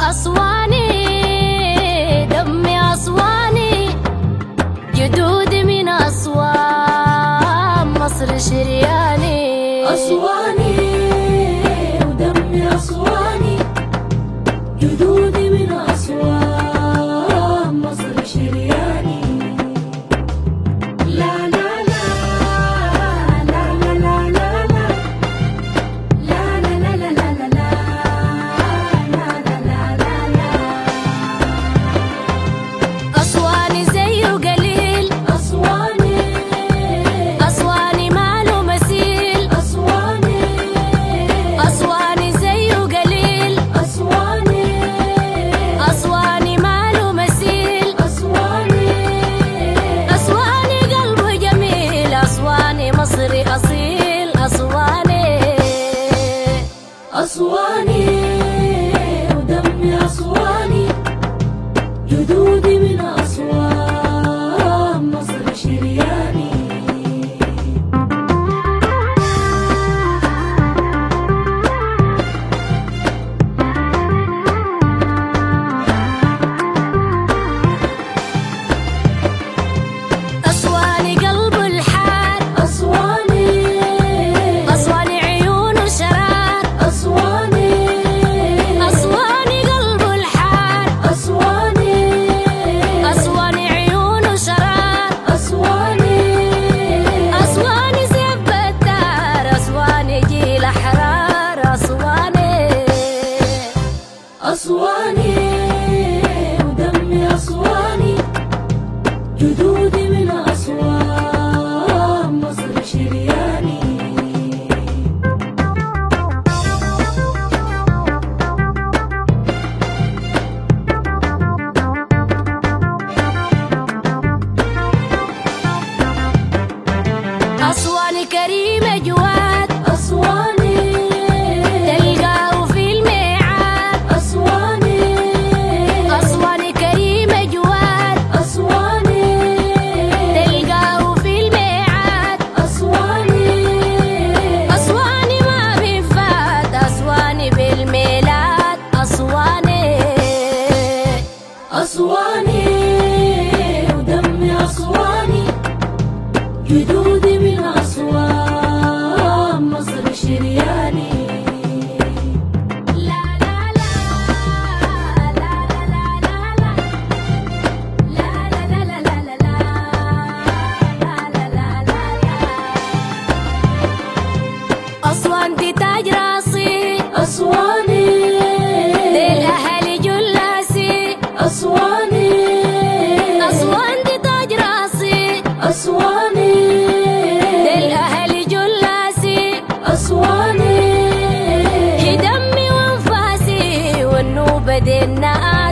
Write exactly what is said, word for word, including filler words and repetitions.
أسواني دمي أسواني جدودي من أسوان مصر شرياني. أسواني ودمي أسواني جدودي من أسوان مصر شرياني. لا لا لا لا لا لا لا لا لا لا لا لا لا أسواني زيه قليل أسواني أسواني ماله مثيل أسواني أسواني زيه قليل أسواني أسواني ماله مثيل أسواني أسواني قلبه جميل أسواني مصري أصيل أسواني أسواني ودمي أسواني جدودي من أسوان مصر شرياني. أسواني قلبه الحار أسواني أسواني عيونه شرار أسواني أسواني قلبه الحار أسواني أسواني عيونه شرار أسواني أسواني سيف بتار أسواني جيل أحرار أسواني أسواني ودمي أسواني جدودي من أسوان مصر شرياني. أسواني كريمة جواد أسواني تلقاه في الميعاد أسواني أسواني كريمة جواد أسواني تلقاه في الميعاد أسواني أسواني ما بيفات أسواني بالميلاد أسواني أسواني ودمي أسواني جدودي من أسوان مصر شرياني. لا لا لا لا لا لا لا لا لا لا لا لا لا لا. أسوان دي تاج راسي أسواني للأهالي جلاسي أسواني أسوان دي تاج راسي أسواني للأهالي جلاسي أسواني هي دمي وانفاسي والنوبة دي النقا